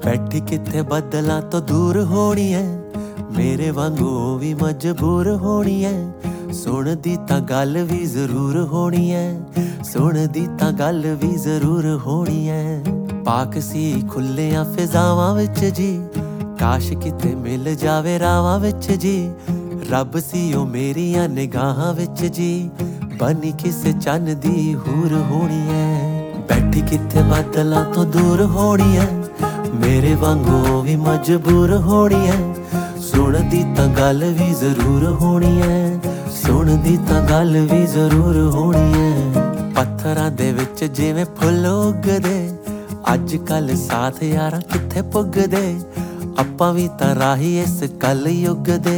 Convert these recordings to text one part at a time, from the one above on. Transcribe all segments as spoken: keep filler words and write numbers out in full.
बैठी किथे बदलां तो दूर होनी है, मेरे वांगू भी मजबूर होनी है। सुनदी तां गल भी जरूर होनी है, सुनदी तां गल भी जरूर होनी है। पाक सी खुलियां फिजावां विच जी, काश किते मिल जावे रावां विच जी। रब सी ओ मेरियां निगाहां विच जी, बनी किसे चन्न दी हूर होनी है। बैठी किथे बदलां तो दूर होनी है, मेरे वांगू भी मजबूर होनी है। सुनदी तां गल भी जरूर होनी है, सुनदी तां गल भी जरूर होनी है। पत्थरां दे विच जिवें फुੱਲ उगदे, अज कल साथ यारां किथे पुगदे। आपां भी तां राही इस कल युग दे,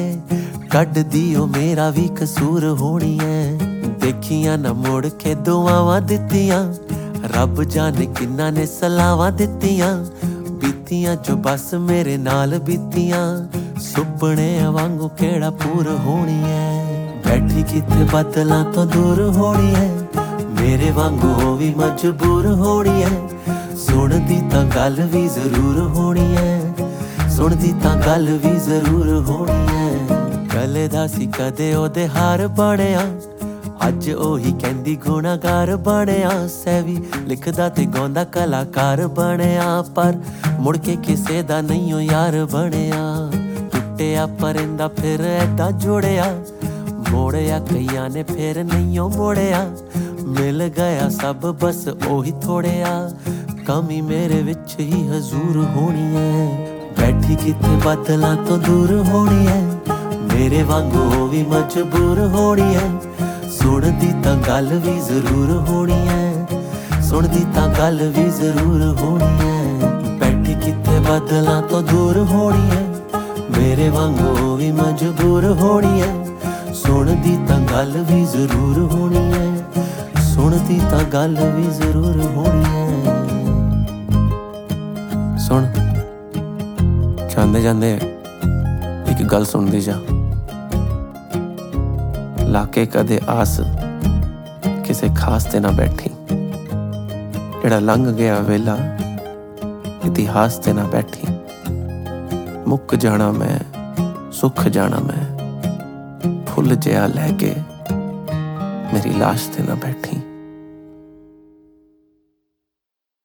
कड्डदी ओ मेरा भी कसूर होनी है। देखियां ना मुड़ के दुआवां दित्तियां, रब जाने किन्ना ने सलावां दित्तियां। बीतियां जो बस मेरे नाल बीतियां, सुपने वांगू केड़ा पूर होनी है। बैठी किथे बदलां तो दूर होनी है, मेरे वांगू भी मजबूर होनी है। सुनदी तां गल भी जरूर होनी है, सुनदी तां गल भी जरूर होनी है। गले दा सी कदे ओदे हार बणिया, अज ओही कहंदी गुनाहगार बणिया। सैवी लिखदा ते गाउंदा कलाकार बणिया, पर मुड़ के किसे दा नहीं ओ यार बणिया। टुटिया परिंदा फिर ऐदा जुड़िया, मोड़िया कईयां ने फिर नहीं ओ मोड़िया। मिल गया सब बस ओही थोड़िया, कमी मेरे विच ही हजूर होनी है। बैठी किथे बदलां तो दूर होनी है, मेरे वांगू भी मजबूर होनी है। सुनदी तां गल भी जरूर होनी है, सुनदी तां गल भी जरूर होनी है। बैठी किथे बदलां तो दूर होनी है, मेरे वांगू भी मजबूर होनी है। सुनदी तां गल भी जरूर होनी है, सुनदी तां गल भी जरूर होनी है। सुन जांदे जांदे एक गल सुनदी जा, लाके कदे आस किसे खास ते ना बैठी। जेड़ा लंघ गया वेला इतिहास ते ना बैठी। मुक जाना मैं सुख जाना मैं, फुल जिहा लैके मेरी लाश ते ना बैठी।